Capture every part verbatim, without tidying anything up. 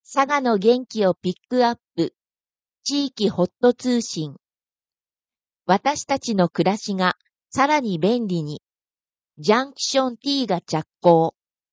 佐賀の元気をピックアップ、地域ホット通信。私たちの暮らしがさらに便利に。ジャンクション T が着工。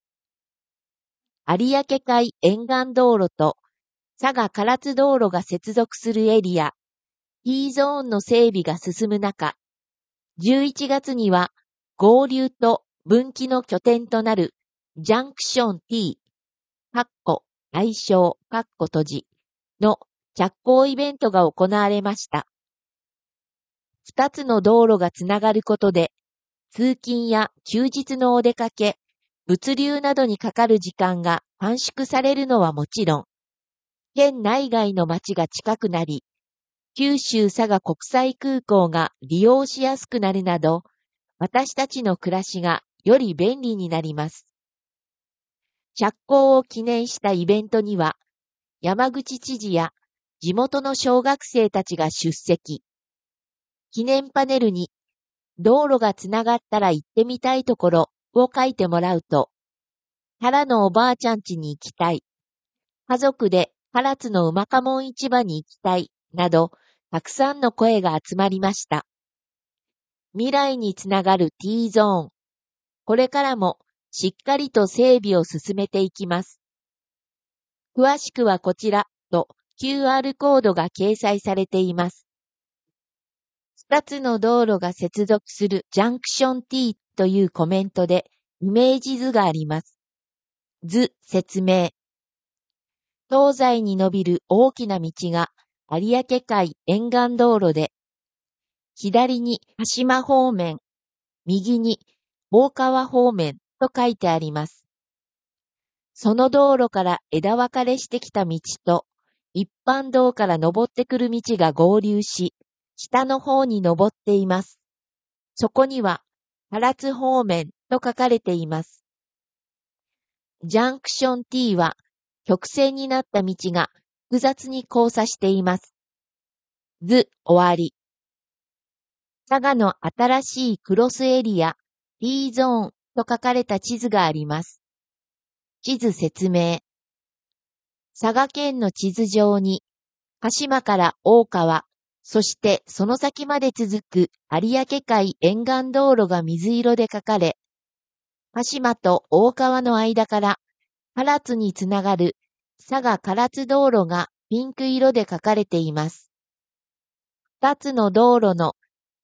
有明海沿岸道路と佐賀唐津道路が接続するエリア、T ゾーンの整備が進む中、じゅういちがつには合流と分岐の拠点となるジャンクション T、かっこ愛称、かっこ閉じの着工イベントが行われました。二つの道路がつながることで、通勤や休日のお出かけ、物流などにかかる時間が短縮されるのはもちろん、県内外の町が近くなり、九州佐賀国際空港が利用しやすくなるなど、私たちの暮らしがより便利になります。着工を記念したイベントには、山口知事や地元の小学生たちが出席。記念パネルに、道路がつながったら行ってみたいところを書いてもらうと、原のおばあちゃん家に行きたい、家族で唐津の馬かもん市場に行きたい、など、たくさんの声が集まりました。未来につながる T ゾーン。これからもしっかりと整備を進めていきます。詳しくはこちらと キューアール コードが掲載されています。二つの道路が接続するジャンクション T というコメントでイメージ図があります。図説明。東西に伸びる大きな道が有明海沿岸道路で、左に鹿島方面、右に大川方面と書いてあります。その道路から枝分かれしてきた道と一般道から登ってくる道が合流し、北の方に登っています。そこには唐津方面と書かれています。ジャンクション T は曲線になった道が複雑に交差しています。図終わり。佐賀の新しいクロスエリア T ゾーンと書かれた地図があります。地図説明。佐賀県の地図上に鹿島から大川、そしてその先まで続く有明海沿岸道路が水色で書かれ、鹿島と大川の間から唐津につながる佐賀唐津道路がピンク色で書かれています。二つの道路の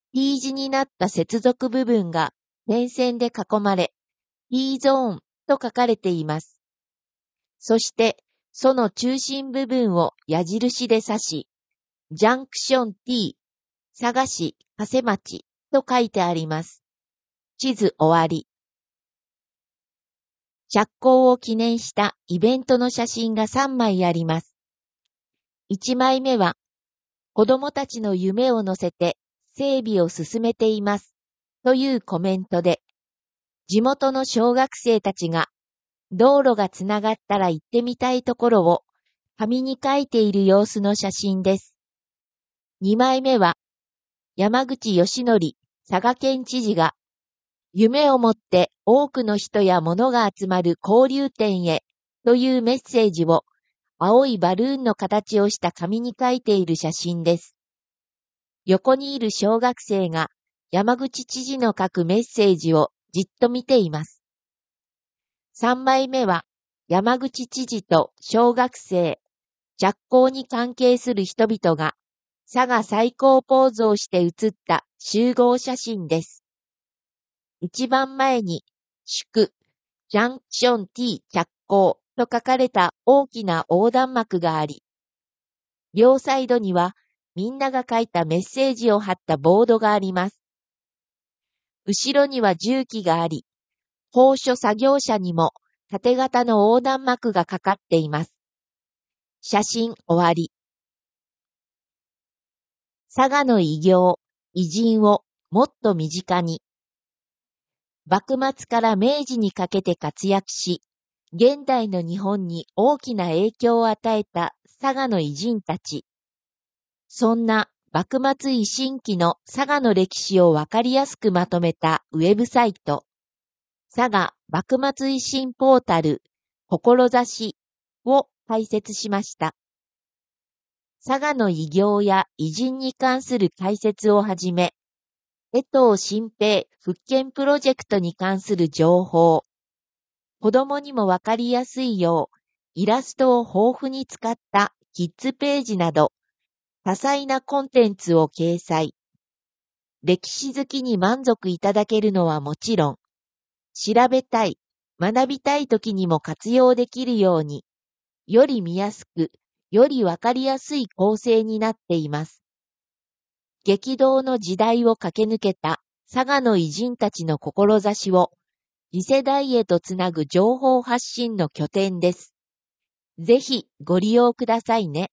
T 字になった接続部分が点線で囲まれ、T ゾーンと書かれています。そして、その中心部分を矢印で指し、ジャンクション T、佐賀市、長谷町と書いてあります。地図終わり。着工を記念したイベントの写真がさんまいあります。いちまいめは、子供たちの夢を乗せて整備を進めていますというコメントで、地元の小学生たちが道路がつながったら行ってみたいところを紙に書いている様子の写真です。にまいめは、山口義則佐賀県知事が、夢を持って多くの人や物が集まる交流展へというメッセージを青いバルーンの形をした紙に書いている写真です。横にいる小学生が山口知事の書くメッセージをじっと見ています。さんまいめは山口知事と小学生、着工に関係する人々が佐賀最高ポーズをして写った集合写真です。一番前に祝ジャンクション T 着工と書かれた大きな横断幕があり、両サイドにはみんなが書いたメッセージを貼ったボードがあります。後ろには重機があり、高所作業車にも縦型の横断幕がかかっています。写真終わり。佐賀の偉業、偉人をもっと身近に。幕末から明治にかけて活躍し、現代の日本に大きな影響を与えた佐賀の偉人たち。そんな幕末維新期の佐賀の歴史をわかりやすくまとめたウェブサイト、佐賀幕末維新ポータル、志を解説しました。佐賀の偉業や偉人に関する解説をはじめ、江藤新平復権プロジェクトに関する情報、子供にもわかりやすいよう、イラストを豊富に使ったキッズページなど、多彩なコンテンツを掲載。歴史好きに満足いただけるのはもちろん、調べたい、学びたい時にも活用できるように、より見やすく、よりわかりやすい構成になっています。激動の時代を駆け抜けた佐賀の偉人たちの志を次世代へとつなぐ情報発信の拠点です。ぜひご利用くださいね。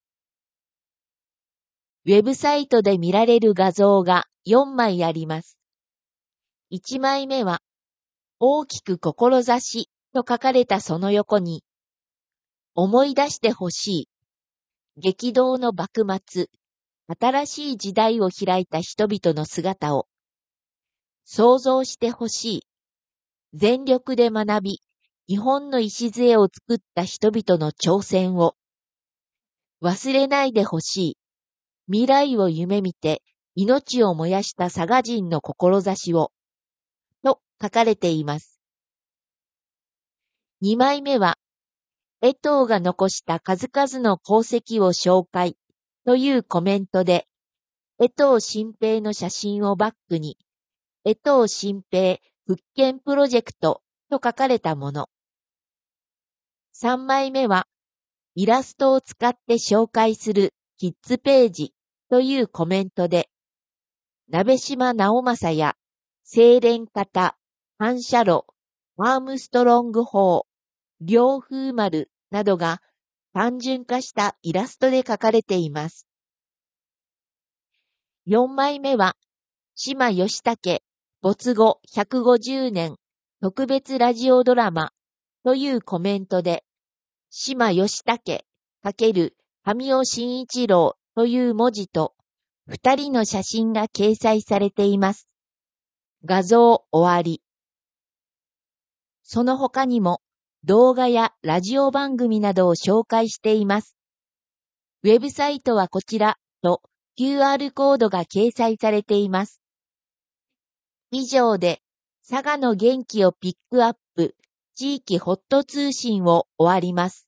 ウェブサイトで見られる画像がよんまいあります。いちまいめは、大きく志と書かれたその横に、思い出してほしい。激動の幕末、新しい時代を開いた人々の姿を、想像してほしい。全力で学び、日本の礎を作った人々の挑戦を、忘れないでほしい。未来を夢見て、命を燃やした佐賀人の志を、と書かれています。にまいめは、江藤が残した数々の功績を紹介というコメントで、江藤新平の写真をバックに、江藤新平復権プロジェクトと書かれたもの。さんまいめは、イラストを使って紹介するキッズページというコメントで、鍋島直政や精錬型、反射炉、アームストロング砲、両風丸などが単純化したイラストで描かれています。よんまいめは、島義武没後ひゃくごじゅうねん特別ラジオドラマというコメントで、島義武×神尾慎一郎という文字と二人の写真が掲載されています。画像終わり。その他にも動画やラジオ番組などを紹介しています。ウェブサイトはこちらと キューアール コードが掲載されています。以上で佐賀の元気をピックアップ地域ホット通信を終わります。